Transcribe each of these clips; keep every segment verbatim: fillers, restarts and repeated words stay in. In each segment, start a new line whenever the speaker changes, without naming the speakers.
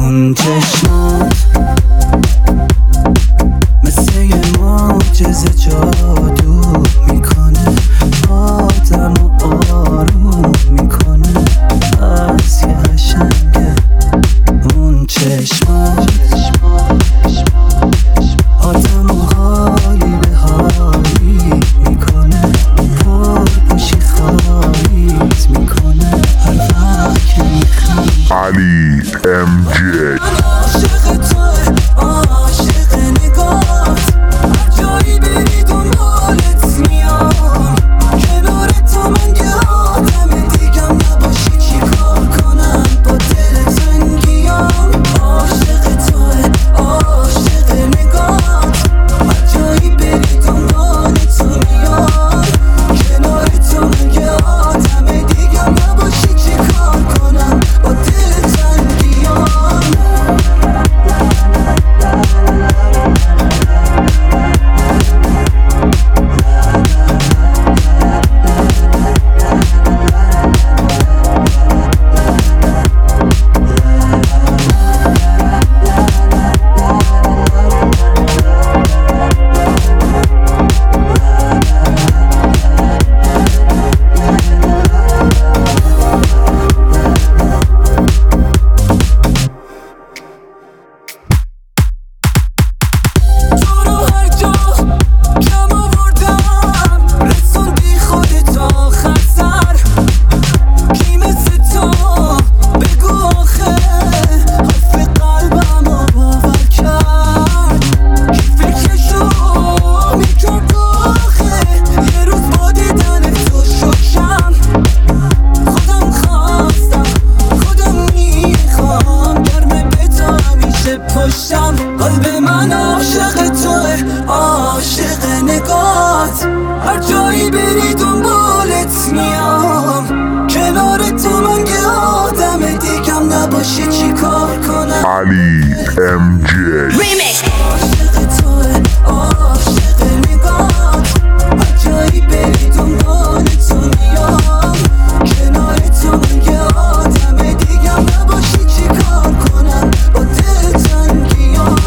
اون چشمات مثل یه معجزه جادو میکنه، آدم و آروم میکنه، از یه قشنگه اون چشمات آدم و حالی به حالی میکنه، پرپوشی خواهیت میکنه هر وقت که میخند.
علی ام جی
عاشق توه، عاشق نگات، هر جایی بری دنبالت میام، کنار تو من یه آدم دیگم نباشی چی کار کنم با دل تنگیام. عاشق توه، عاشق نگات، هر جایی بری دنبال تو میام، کنار تو من یه آدم دیگم نباشی چی کار کنم با دل تنگیام. قلب من عاشق توه، عاشق نگات، هر جایی بری دنبالت میام، کنار تو من یه آدم دیگم نباشی چی کار کنم.
علی ام جی
عاشق توه، عاشق نگات، هر جایی بری دنبالت میام، کنار تو من یه آدم دیگم نباشی چی کار کنم با دل تنگیام.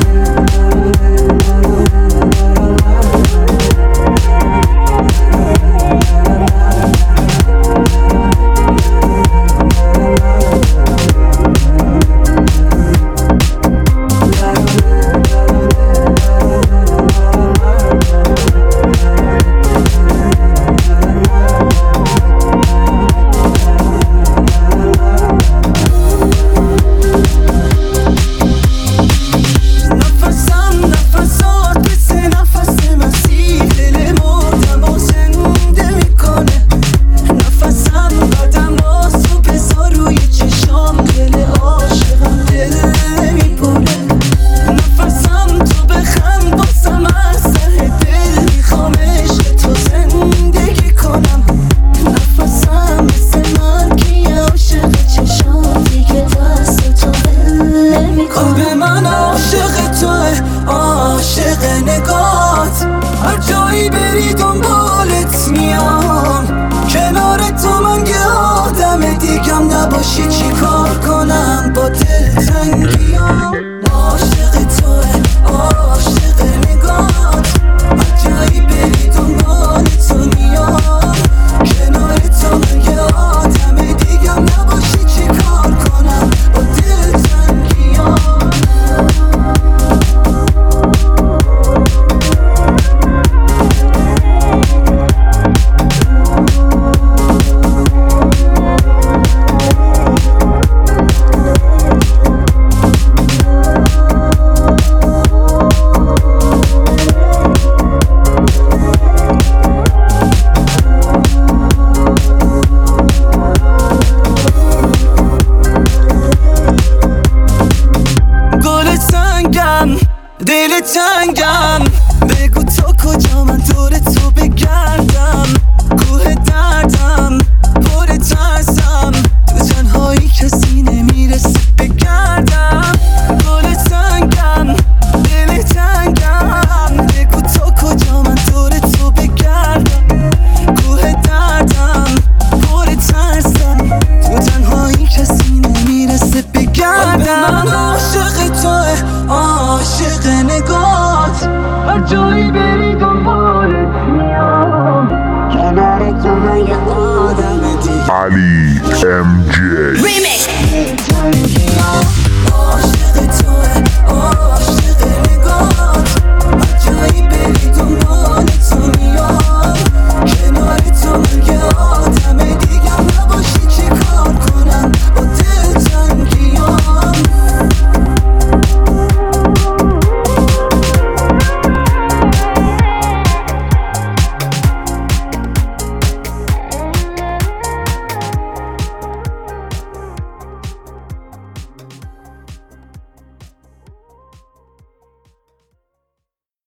قلب من عاشق توه، عاشق نگات، هر جایی بری دنبالت میام، کنار تو من یه آدم دیگم نباشی چی کار کنم با دل تنگیام. عاشق توه، عاشق نگات، هر جایی بری دنبالت میام، کنار تو من یه آدم دیگم نباشی چی کار کنم با دل تنگیام. دل تنگم، بگو تا کجا من دور تو بگردم، کوه دردم پر ترسم، تو تنهایی کسی نمیرسه بگردم. گل تنگم، دل تنگم، بگو تا کجا من دور تو بگردم، کوه دردم پر ترسم، تو تنهایی کسی نمیرسه بگردم.
Lee M J.
Remix.